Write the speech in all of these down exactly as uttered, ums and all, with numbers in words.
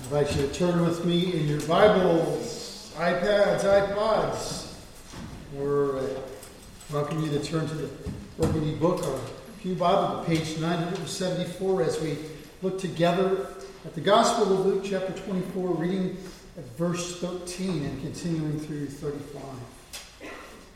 I invite you to turn with me in your Bibles, iPads, iPods, or uh, welcome you to turn to the Burgundy Book or Pew Bible to page nine seventy-four as we look together at the Gospel of Luke chapter twenty-four, reading at verse thirteen and continuing through thirty-five.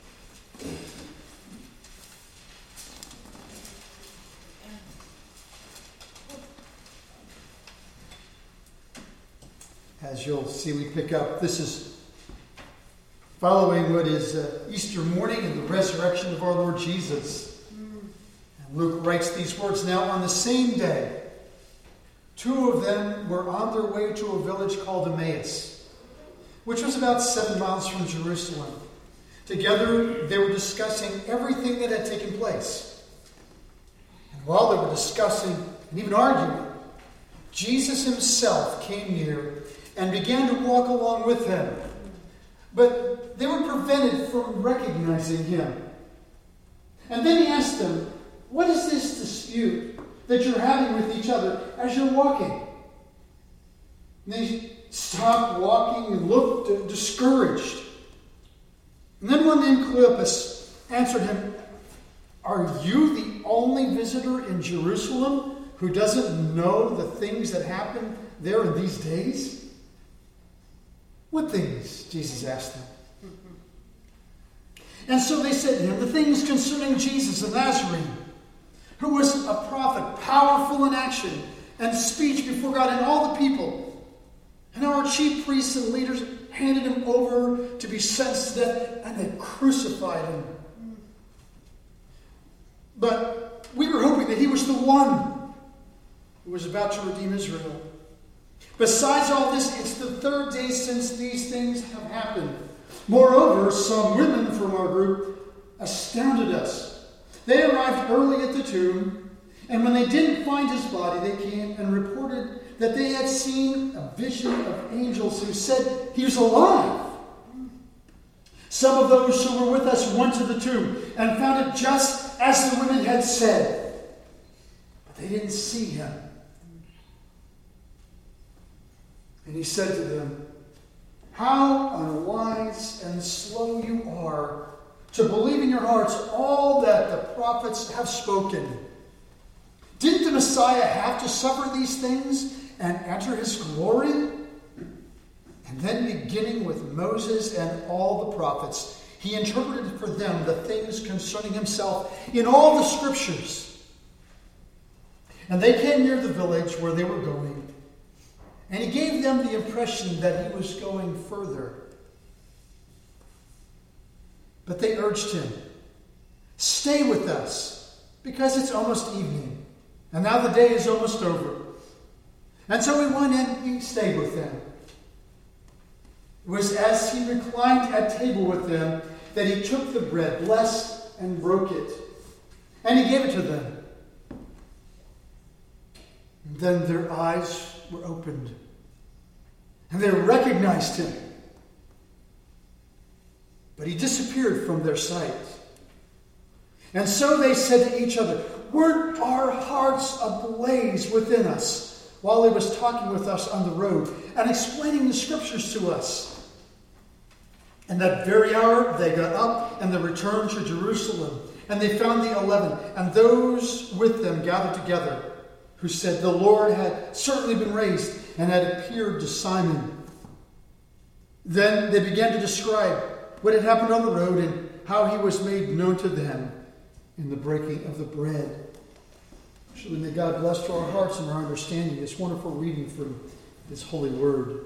As you'll see, we pick up, this is following what is uh, Easter morning and the resurrection of our Lord Jesus. And Luke writes these words, "Now on the same day, two of them were on their way to a village called Emmaus, which was about seven miles from Jerusalem. Together they were discussing everything that had taken place. And while they were discussing and even arguing, Jesus himself came near and began to walk along with them. But they were prevented from recognizing him. And then he asked them, 'What is this dispute that you're having with each other as you're walking?' And they stopped walking and looked discouraged. And then one named Cleopas answered him, 'Are you the only visitor in Jerusalem who doesn't know the things that happen there in these days?' 'What things?' Jesus asked them. And so they said to him, 'The things concerning Jesus of Nazareth, who was a prophet, powerful in action and speech before God and all the people. And our chief priests and leaders handed him over to be sentenced to death, and they crucified him. But we were hoping that he was the one who was about to redeem Israel. Besides all this, it's the third day since these things have happened. Moreover, some women from our group astounded us. They arrived early at the tomb, and when they didn't find his body, they came and reported that they had seen a vision of angels who said he was alive. Some of those who were with us went to the tomb and found it just as the women had said, but they didn't see him. And he said to them, 'How unwise and slow you are to believe in your hearts all that the prophets have spoken. Didn't the Messiah have to suffer these things and enter his glory?' And then, beginning with Moses and all the prophets, he interpreted for them the things concerning himself in all the scriptures. And they came near the village where they were going, and he gave them the impression that he was going further. But they urged him, 'Stay with us, because it's almost evening, and now the day is almost over.' And so he went and he stayed with them. It was as he reclined at table with them that he took the bread, blessed and broke it, and he gave it to them. And then their eyes were opened, and they recognized him. But he disappeared from their sight. And so they said to each other, 'Weren't our hearts ablaze within us while he was talking with us on the road and explaining the scriptures to us?' And that very hour they got up and they returned to Jerusalem. And they found the eleven and those with them gathered together, who said the Lord had certainly been raised and had appeared to Simon. Then they began to describe what had happened on the road and how he was made known to them in the breaking of the bread." Surely may God bless to our hearts and our understanding this wonderful reading from his holy word.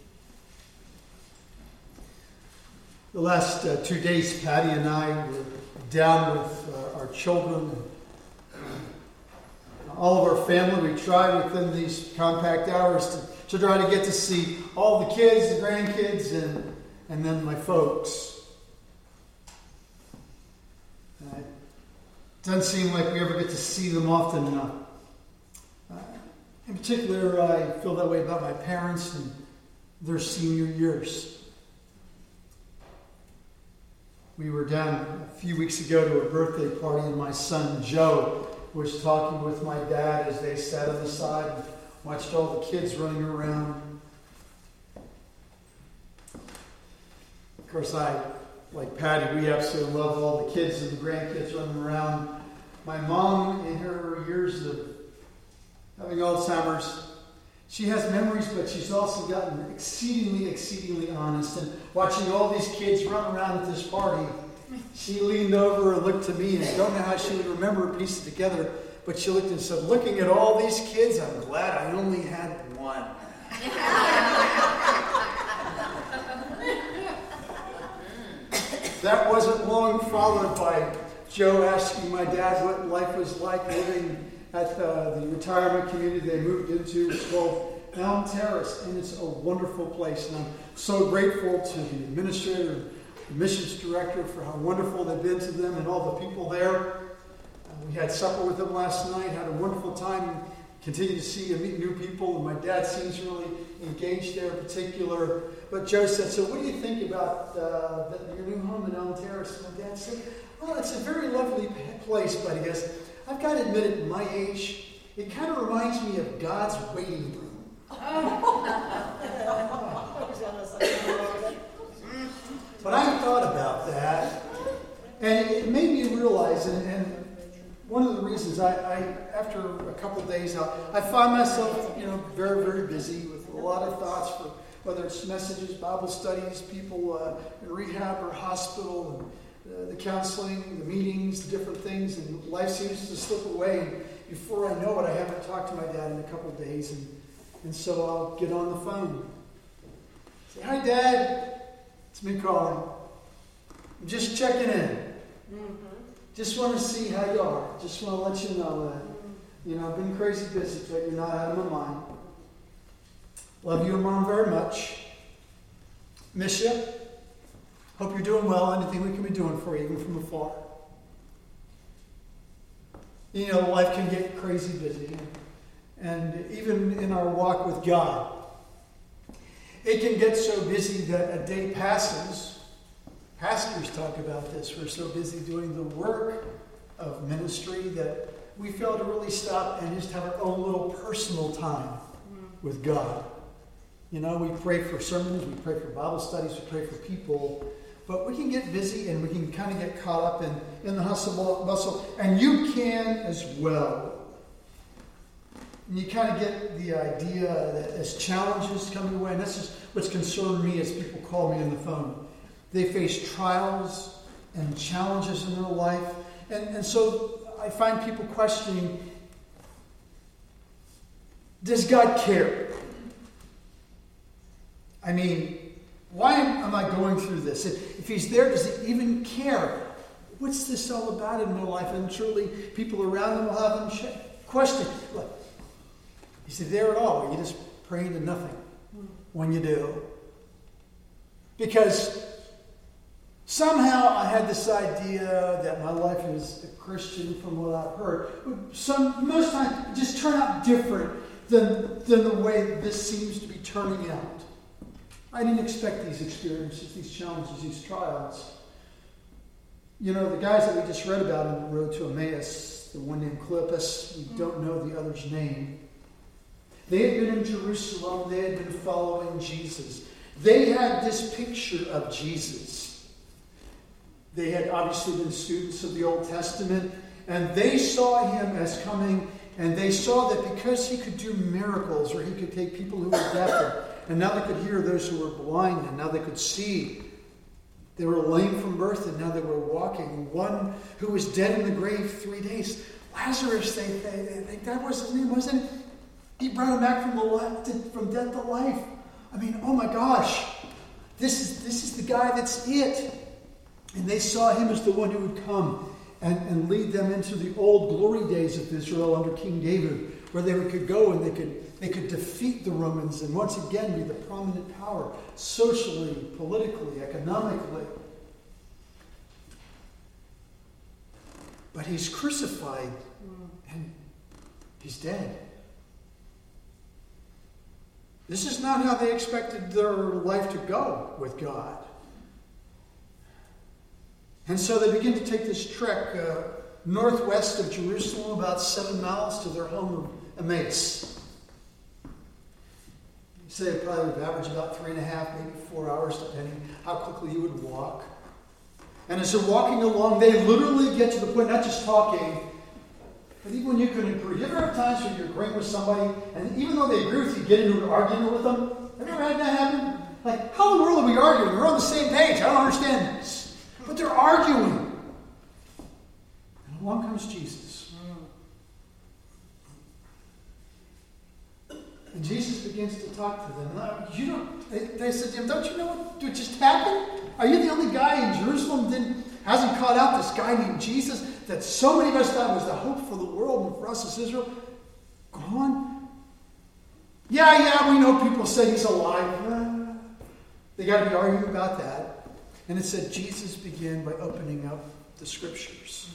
The last uh, two days, Patty and I were down with uh, our children. All of our family. We try within these compact hours to, to try to get to see all the kids, the grandkids, and, and then my folks. Uh, it doesn't seem like we ever get to see them often enough. Uh, in particular, I feel that way about my parents and their senior years. We were down a few weeks ago to a birthday party, and my son Joe was talking with my dad as they sat on the side and watched all the kids running around. course, I, like Patty, we absolutely love all the kids and the grandkids running around. My mom, in her years of having Alzheimer's, she has memories, but she's also gotten exceedingly, exceedingly honest. And watching all these kids run around at this party, she leaned over and looked to me, and I don't know how she would remember or piece it together, but she looked and said, looking at all these kids, I'm glad I only had one. That wasn't long followed by Joe asking my dad what life was like living at uh, the retirement community they moved into. It's called Elm Terrace, and it's a wonderful place. And I'm so grateful to the administrator, the missions director, for how wonderful they've been to them and all the people there. Uh, we had supper with them last night, had a wonderful time, continue to see and meet new people, and my dad seems really engaged there in particular. But Joe said, so what do you think about uh, the, your new home in Elm Terrace? And my dad said, well, it's a very lovely place, but he goes, I've got to admit, at my age, it kind of reminds me of God's waiting room. But I thought about that, and it made me realize, and, and one of the reasons I, I after a couple of days out, I find myself, you know, very, very busy with a lot of thoughts for whether it's messages, Bible studies, people uh, in rehab or hospital, and uh, the counseling, the meetings, the different things, and life seems to slip away. And before I know it, I haven't talked to my dad in a couple of days, and, and so I'll get on the phone. Say, hi, Dad. It's me calling. I'm just checking in. Mm-hmm. Just want to see how you are. Just want to let you know that, you know, I've been crazy busy, but you're not out of my mind. Love you and Mom very much. Miss you. Hope you're doing well. Anything we can be doing for you, even from afar. You know, life can get crazy busy. And even in our walk with God, it can get so busy that a day passes. Pastors talk about this. We're so busy doing the work of ministry that we fail to really stop and just have our own little personal time with God. You know, we pray for sermons, we pray for Bible studies, we pray for people, but we can get busy and we can kind of get caught up in, in the hustle bustle, and you can as well. And you kind of get the idea that as challenges come your way, and this is what's concerned me as people call me on the phone. They face trials and challenges in their life. And, and so I find people questioning, does God care? I mean, why am I going through this? If he's there, does he even care? What's this all about in my life? And surely people around them will have them question. Look, is he there at all? Or are you just praying to nothing when you do? Because somehow I had this idea that my life as a Christian, from what I've heard, some most times it just turn out different than, than the way this seems to be turning out. I didn't expect these experiences, these challenges, these trials. You know, the guys that we just read about on the road to Emmaus, the one named Cleopas, we don't know the other's name. They had been in Jerusalem. They had been following Jesus. They had this picture of Jesus. They had obviously been students of the Old Testament, and they saw him as coming, and they saw that because he could do miracles, or he could take people who were deaf, and now they could hear those who were blind, and now they could see. They were lame from birth, and now they were walking. One who was dead in the grave three days, Lazarus, they, they, they think that was his name, wasn't it? He brought him back from the life, to, from death to life. I mean, oh my gosh, this is this is the guy that's it. And they saw him as the one who would come and, and lead them into the old glory days of Israel under King David, where they could go and they could they could defeat the Romans and once again be the prominent power, socially, politically, economically. But he's crucified and he's dead. This is not how they expected their life to go with God. And so they begin to take this trek uh, northwest of Jerusalem, about seven miles to their home of Emmaus. say it probably would average about three and a half, maybe four hours, depending how quickly you would walk. And as they're walking along, they literally get to the point, not just talking, but even when you can agree. You ever have times when you're agreeing with somebody, and even though they agree with you, you get into an argument with them? Have you ever had that happen? Like, how in the world are we arguing? We're on the same page. I don't understand this. But they're arguing. And along comes Jesus. And Jesus begins to talk to them. And you don't, they, they said to him, don't you know what, what just happened? Are you the only guy in Jerusalem that didn't, hasn't caught out this guy named Jesus that so many of us thought was the hope for the world and for us as Israel? Gone? Yeah, yeah, we know people say he's alive. Uh, they got to be arguing about that. And it said Jesus began by opening up the scriptures.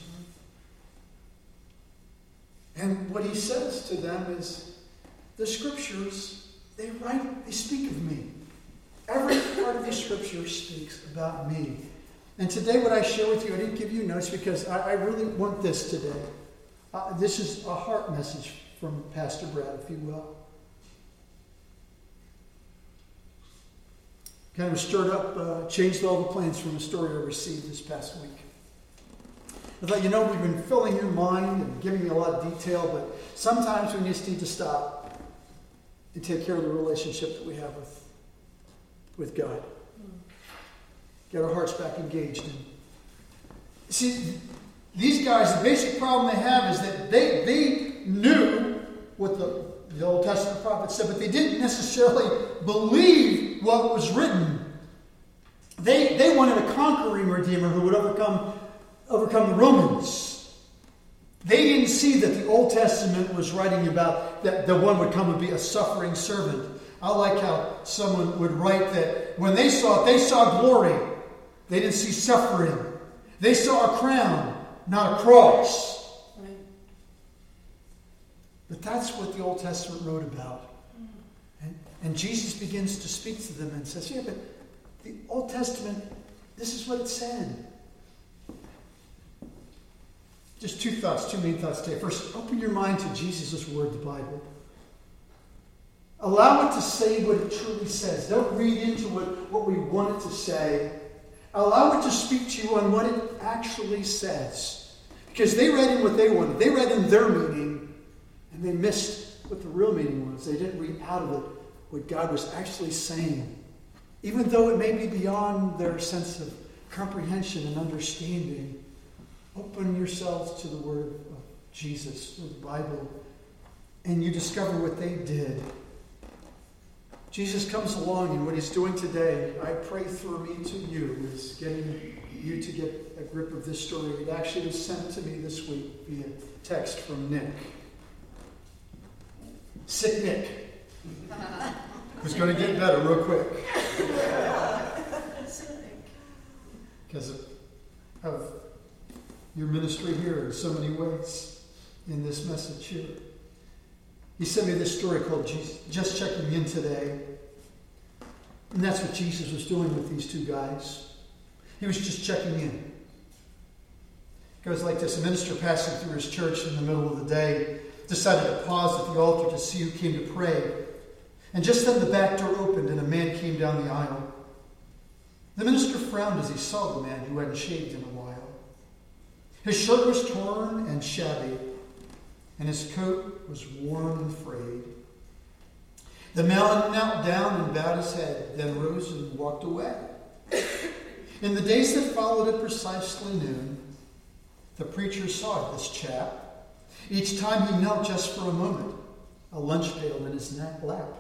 Mm-hmm. And what he says to them is, the scriptures, they write, they speak of me. Every part of the scripture speaks about me. And today what I share with you, I didn't give you notes because I, I really want this today. Uh, this is a heart message from Pastor Brad, if you will. Kind of stirred up, uh, changed all the plans from a story I received this past week. I thought, you know, we've been filling your mind and giving you a lot of detail, but sometimes we just need to stop and take care of the relationship that we have with, with God. Get our hearts back engaged. And see, these guys, the basic problem they have is that they, they knew what the, the Old Testament prophets said, but they didn't necessarily believe what was written. They, they wanted a conquering Redeemer who would overcome, overcome the Romans. They didn't see that the Old Testament was writing about that the one would come and be a suffering servant. I like how someone would write that when they saw it, they saw glory. They didn't see suffering. They saw a crown, not a cross. Right. But that's what the Old Testament wrote about. And, and Jesus begins to speak to them and says, yeah, but the Old Testament, this is what it said. Just two thoughts, two main thoughts today. First, open your mind to Jesus' word, the Bible. Allow it to say what it truly says. Don't read into it what we want it to say. Allow it to speak to you on what it actually says. Because they read in what they wanted. They read in their meaning, and they missed what the real meaning was. They didn't read out of it what God was actually saying. Even though it may be beyond their sense of comprehension and understanding. Open yourselves to the word of Jesus, the Bible, and you discover what they did. Jesus comes along, and what he's doing today, I pray through me to you, is getting you to get a grip of this story. It actually was sent to me this week via text from Nick. Sick Nick. Who's going to get better real quick. Because of, of your ministry here in so many ways in this message here. He sent me this story called Just Checking In Today. And that's what Jesus was doing with these two guys. He was just checking in. It goes like this. A minister passing through his church in the middle of the day decided to pause at the altar to see who came to pray. And just then the back door opened and a man came down the aisle. The minister frowned as he saw the man who hadn't shaved in a while. His shirt was torn and shabby, and his coat was worn and frayed. The man knelt down and bowed his head, then rose and walked away. In the days that followed at precisely noon, the preacher saw this chap. Each time he knelt just for a moment, a lunch pail in his lap.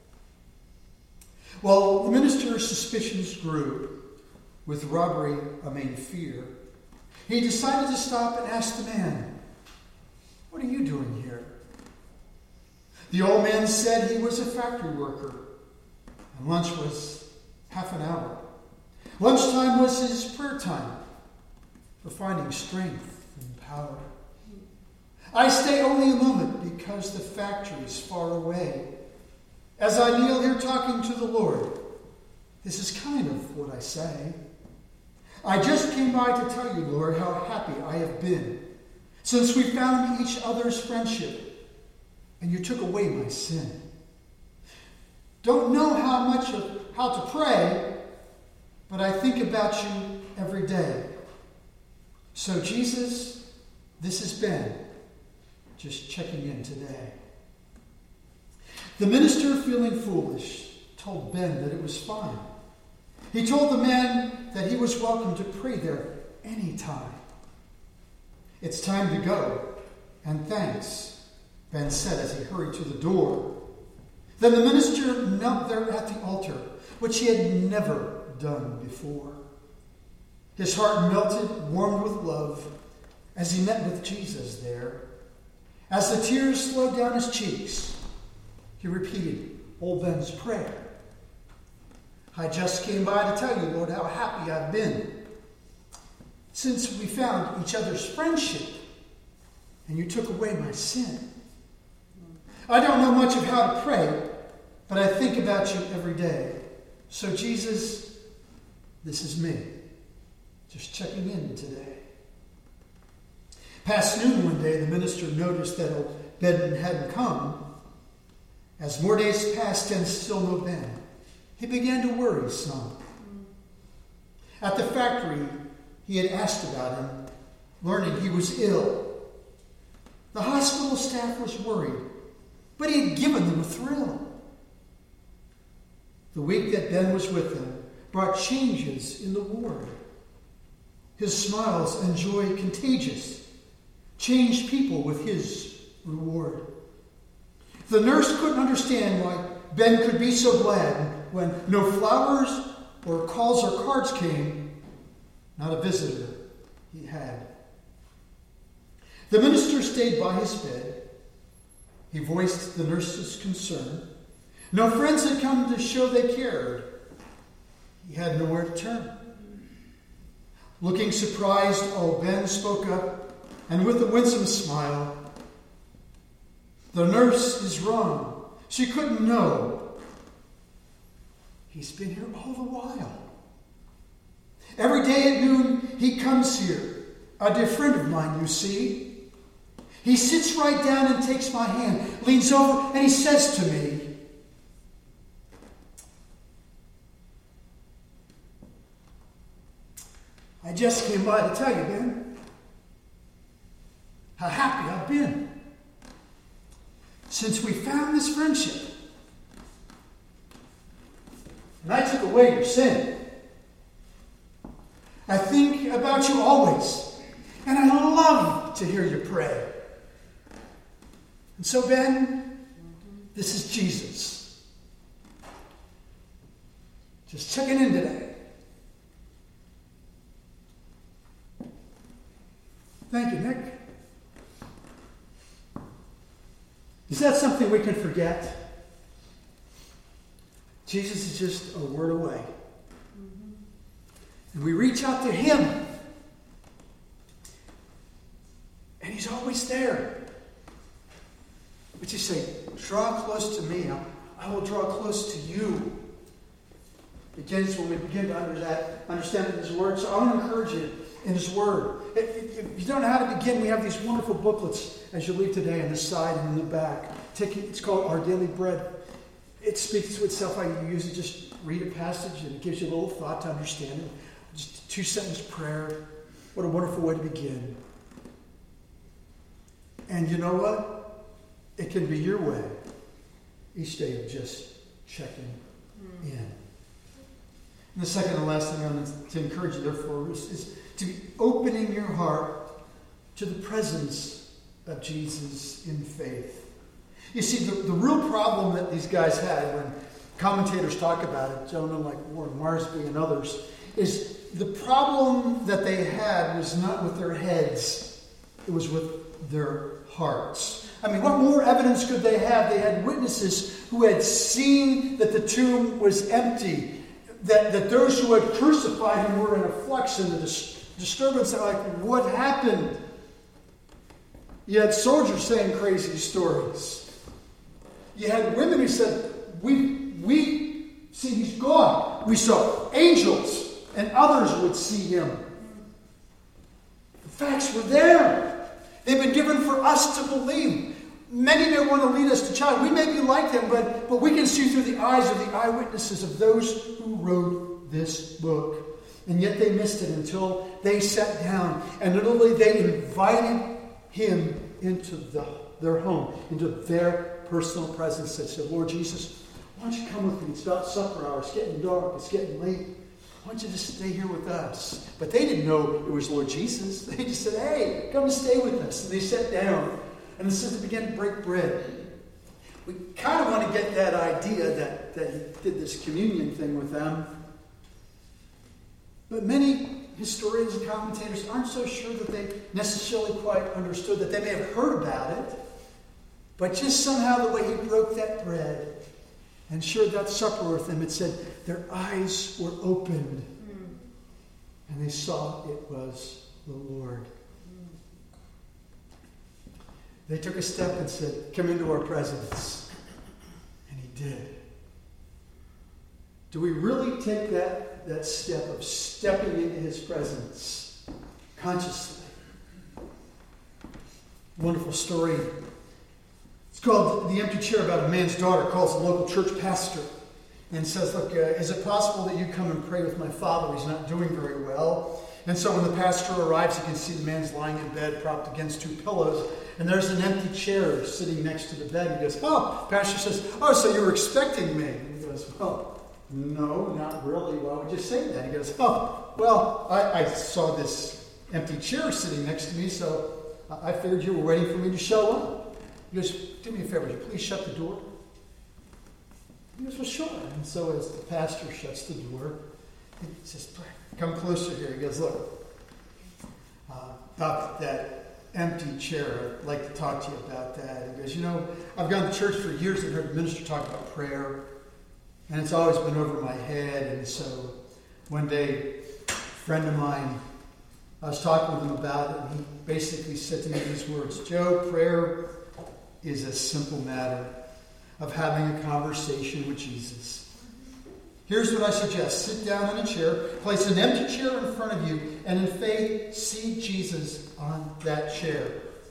Well, the minister's suspicions grew, with robbery a main fear. He decided to stop and ask the man, "What are you doing here?" The old man said he was a factory worker, and lunch was half an hour. Lunchtime was his prayer time for finding strength and power. "I stay only a moment because the factory is far away. As I kneel here talking to the Lord, this is kind of what I say. I just came by to tell you, Lord, how happy I have been since we found each other's friendship and you took away my sin. Don't know how much of how to pray, but I think about you every day. So Jesus, this is Ben, just checking in today. The minister, feeling foolish, told Ben that it was fine. He told the man that he was welcome to pray there anytime. It's time to go, and thanks, Ben said as he hurried to the door. Then the minister knelt there at the altar, which he had never done before. His heart melted, warmed with love, as he met with Jesus there. As the tears flowed down his cheeks, he repeated old Ben's prayer. I just came by to tell you, Lord, how happy I've been since we found each other's friendship and you took away my sin. I don't know much of how to pray, but I think about you every day. So Jesus, this is me, just checking in today. Past noon one day, the minister noticed that old Ben hadn't come. As more days passed and still no Ben, he began to worry some. At the factory, he had asked about him, learning he was ill. The hospital staff was worried, but he had given them a thrill. The week that Ben was with them brought changes in the ward. His smiles and joy contagious, changed people with his reward. The nurse couldn't understand why Ben could be so glad when no flowers or calls or cards came, not a visitor he had. The minister stayed by his bed. He voiced the nurse's concern. No friends had come to show they cared. He had nowhere to turn. Looking surprised, old Ben spoke up, and with a winsome smile, the nurse is wrong. She couldn't know. He's been here all the while. Every day at noon, he comes here. A dear friend of mine, you see. He sits right down and takes my hand, leans over, and he says to me, I just came by to tell you, Ben, how happy I've been since we found this friendship. And I took away your sin. I think about you always, and I love to hear you pray. And so, Ben, this is Jesus. Just checking in today. Thank you, Nick. Is that something we can forget? Jesus is just a word away. Mm-hmm. And we reach out to him. And he's always there. But you say, draw close to me. I will draw close to you. It begins when we begin to under that, understand it in his word. So I want to encourage you in his word. If you don't know how to begin, we have these wonderful booklets as you leave today on the side and in the back. Take it, it's called Our Daily Bread. It speaks to itself how you use it. Just read a passage and it gives you a little thought to understand it. Just a two-sentence prayer. What a wonderful way to begin. And you know what? It can be your way each day of just checking mm. in. And the second and last thing I want to encourage you, therefore, is, is to be opening your heart to the presence of Jesus in faith. You see, the, the real problem that these guys had, when commentators talk about it, gentlemen like Warren Marsby and others, is the problem that they had was not with their heads, it was with their hearts. I mean, what more evidence could they have? They had witnesses who had seen that the tomb was empty, that, that those who had crucified him were in a flux and the dis- disturbance. They're like, what happened? You had soldiers saying crazy stories. You had women who said, we, we see he's gone. We saw angels, and others would see him. The facts were there. They've been given for us to believe. Many may want to lead us to child. We may be like them, but, but we can see through the eyes of the eyewitnesses of those who wrote this book. And yet they missed it until they sat down and literally they invited him into the, their home, into their personal presence. They said, Lord Jesus, why don't you come with me? It's about supper hour. It's getting dark. It's getting late. Why don't you just stay here with us? But they didn't know it was Lord Jesus. They just said, hey, come and stay with us. And they sat down. And it says they began to break bread. We kind of want to get that idea that, that he did this communion thing with them. But many historians and commentators aren't so sure that they necessarily quite understood that. They may have heard about it, but just somehow the way he broke that bread and shared that supper with them, it said their eyes were opened mm. and they saw it was the Lord. Mm. They took a step and said, come into our presence. And he did. Do we really take that, that step of stepping into his presence consciously? Wonderful story. It's called The Empty Chair, about a man's daughter calls a local church pastor and says, look, uh, is it possible that you come and pray with my father? He's not doing very well. And so when the pastor arrives, you can see the man's lying in bed, propped against two pillows, and there's an empty chair sitting next to the bed. He goes, oh, pastor says, oh, so you were expecting me? And he goes, well, no, not really. Why would you say that? He goes, oh, well, I, I saw this empty chair sitting next to me, so I figured you were waiting for me to show up. He goes, do me a favor, would you please shut the door? He goes, well, sure. And so as the pastor shuts the door, he says, come closer here. He goes, look, uh, about that empty chair, I'd like to talk to you about that. He goes, you know, I've gone to church for years and heard the minister talk about prayer, and it's always been over my head. And so one day, a friend of mine, I was talking with him about it, and he basically said to me these words, Joe, prayer is a simple matter of having a conversation with Jesus. Here's what I suggest. Sit down in a chair, place an empty chair in front of you, and in faith, see Jesus on that chair.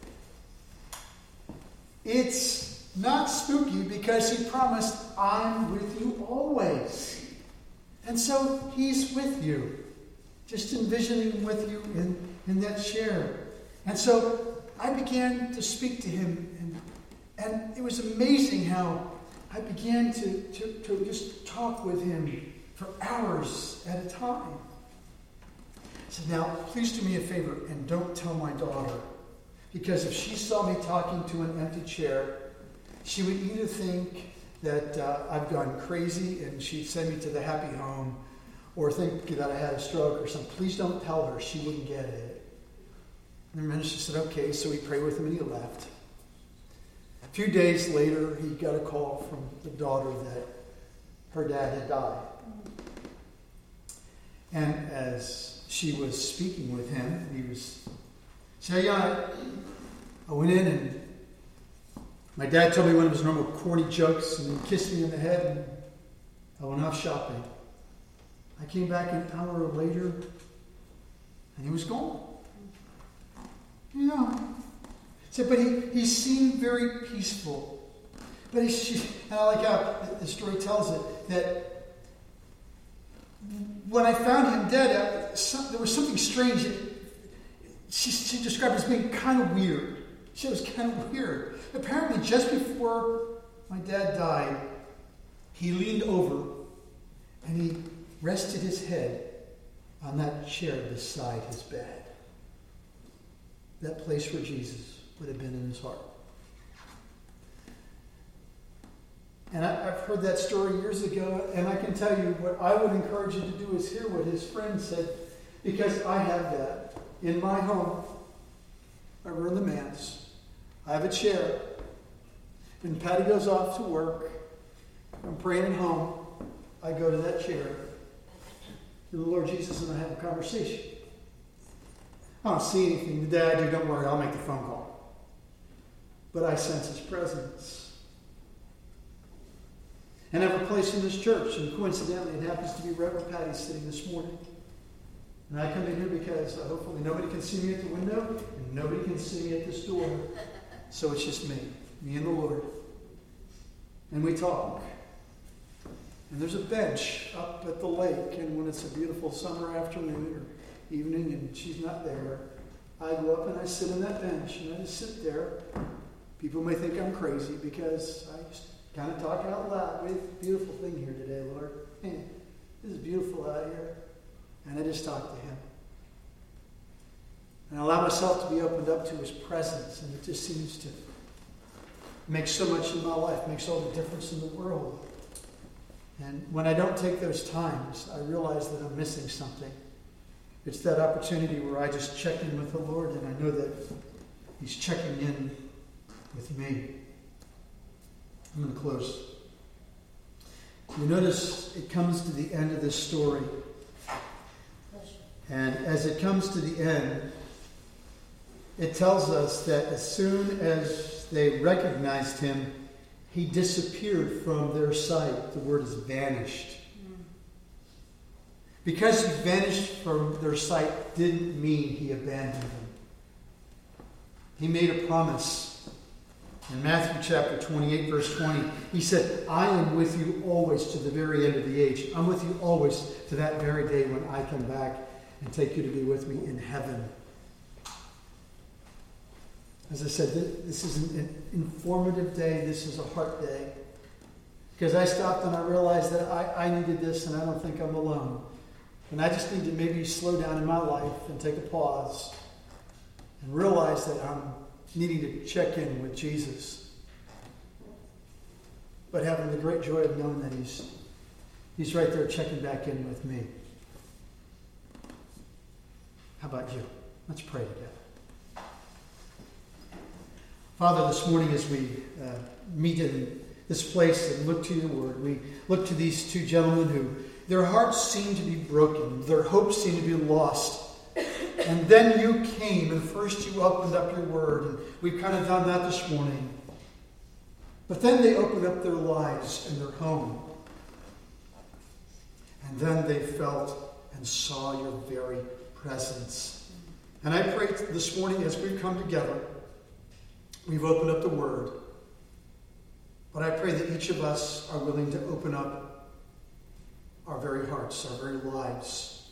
It's not spooky because he promised, I'm with you always. And so he's with you. Just envisioning with you in, in that chair. And so I began to speak to him, and, and it was amazing how I began to, to, to just talk with him for hours at a time. I said, now, please do me a favor and don't tell my daughter. Because if she saw me talking to an empty chair, she would either think that uh, I've gone crazy and she'd send me to the happy home, or think that I had a stroke or something. Please don't tell her. She wouldn't get it. And the minister said, okay, so we prayed with him and he left. A few days later, he got a call from the daughter that her dad had died. And as she was speaking with him, he was saying, yeah, I went in and my dad told me one of his normal corny jokes and he kissed me in the head and I went off shopping. I came back an hour later and he was gone. You know. So, but he, he seemed very peaceful. But he, she, and I like how the story tells it, that when I found him dead, uh, some, there was something strange. She, she described it as being kind of weird. She was kind of weird. Apparently, just before my dad died, he leaned over and he rested his head on that chair beside his bed. That place where Jesus would have been in his heart. And I, I've heard that story years ago, and I can tell you what I would encourage you to do is hear what his friend said, because I have that in my home over in the manse. I have a chair. When Patty goes off to work, I'm praying at home, I go to that chair, to the Lord Jesus, and I have a conversation. I don't see anything. The dad, dude, don't worry, I'll make the phone call. But I sense his presence. And I have a place in this church, and coincidentally, it happens to be right where Patty's sitting this morning. And I come in here because uh, hopefully nobody can see me at the window, and nobody can see me at this door. So it's just me. me and the Lord. And we talk. And there's a bench up at the lake, and when it's a beautiful summer afternoon or evening and she's not there, I go up and I sit on that bench, and I just sit there. People may think I'm crazy because I just kind of talk out loud. We have a beautiful thing here today, Lord. Man, this is beautiful out here. And I just talk to him. And I allow myself to be opened up to his presence, and it just seems to make so much in my life, makes all the difference in the world. And when I don't take those times, I realize that I'm missing something. It's that opportunity where I just check in with the Lord, and I know that he's checking in with me. I'm going to close. You notice it comes to the end of this story. And as it comes to the end, it tells us that as soon as they recognized him, he disappeared from their sight. The word is vanished. Because he vanished from their sight didn't mean he abandoned them. He made a promise. In Matthew chapter twenty-eight, verse twenty, he said, I am with you always to the very end of the age. I'm with you always to that very day when I come back and take you to be with me in heaven. As I said, this is an informative day. This is a heart day. Because I stopped and I realized that I, I needed this, and I don't think I'm alone. And I just need to maybe slow down in my life and take a pause and realize that I'm needing to check in with Jesus. But having the great joy of knowing that he's, he's right there checking back in with me. How about you? Let's pray together. Father, this morning as we uh, meet in this place and look to your word, we look to these two gentlemen who, their hearts seem to be broken, their hopes seem to be lost. And then you came, and first you opened up your word, and we've kind of done that this morning. But then they opened up their lives and their home. And then they felt and saw your very presence. And I pray this morning as we've come together, we've opened up the word. But I pray that each of us are willing to open up our very hearts, our very lives.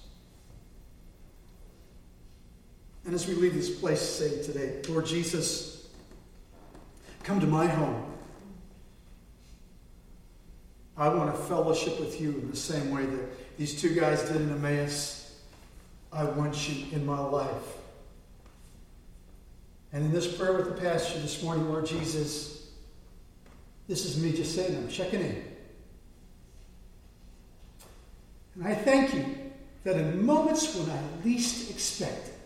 And as we leave this place, say today, Lord Jesus, come to my home. I want to fellowship with you in the same way that these two guys did in Emmaus. I want you in my life. And in this prayer with the pastor this morning, Lord Jesus, this is me just saying, I'm checking in. And I thank you that in moments when I least expect it,